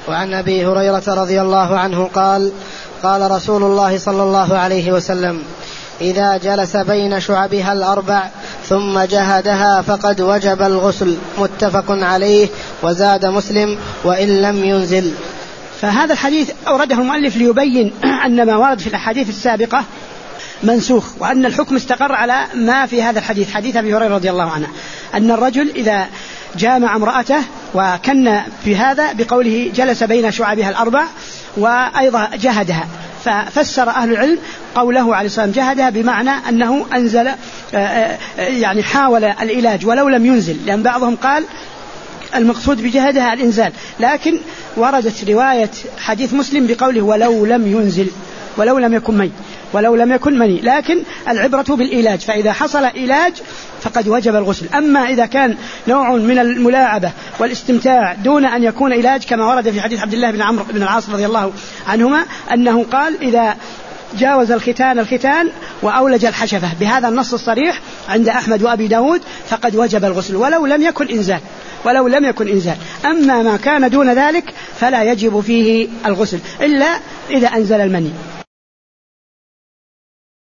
وعن أبي هريرة رضي الله عنه قال قال رسول الله صلى الله عليه وسلم إذا جلس بين شعبها الأربع ثم جهدها فقد وجب الغسل. متفق عليه. وزاد مسلم وإن لم ينزل. فهذا الحديث أورده المؤلف ليبين أن ما ورد في الأحاديث السابقة منسوخ، وأن الحكم استقر على ما في هذا الحديث، حديث أبي هريرة رضي الله عنه، أن الرجل إذا جامع امرأته، وكن في هذا بقوله جلس بين شعبها الأربع، وأيضا جهدها، ففسر أهل العلم قوله عليه الصلاة والسلام جهدها بمعنى أنه أنزل، يعني حاول العلاج ولو لم ينزل، لأن بعضهم قال المقصود بجهدها الإنزال، لكن وردت رواية حديث مسلم بقوله ولو لم ينزل، ولو لم يكن مني، لكن العبرة بالعلاج، فإذا حصل علاج فقد وجب الغسل. أما إذا كان نوع من الملاعبة والاستمتاع دون أن يكون علاج، كما ورد في حديث عبد الله بن عمرو بن العاص رضي الله عنهما أنه قال إذا جاوز الختان وأولج الحشفة، بهذا النص الصريح عند أحمد وأبي داود، فقد وجب الغسل ولو لم يكن إنزال. أما ما كان دون ذلك فلا يجب فيه الغسل إلا إذا أنزل المني.